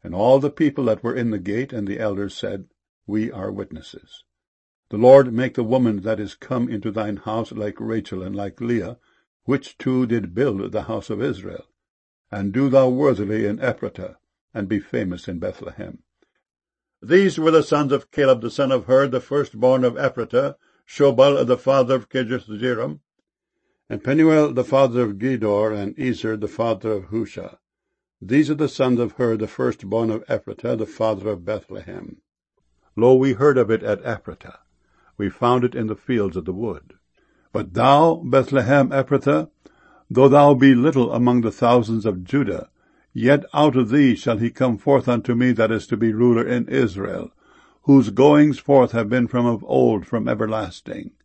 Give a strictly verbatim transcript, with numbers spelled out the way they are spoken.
And all the people that were in the gate and the elders said, We are witnesses. The Lord make the woman that is come into thine house like Rachel and like Leah, which two did build the house of Israel. And do thou worthily in Ephratah, and be famous in Bethlehem. These were the sons of Caleb the son of Hur, the firstborn of Ephratah, Shobal the father of Kirjath-jearim, and Penuel the father of Gedor, and Ezer the father of Husha. These are the sons of Hur, the firstborn of Ephratah, the father of Bethlehem. Lo, we heard of it at Ephratah. We found it in the fields of the wood. But thou, Bethlehem Ephratah, though thou be little among the thousands of Judah, yet out of thee shall he come forth unto me that is to be ruler in Israel, whose goings forth have been from of old, from everlasting.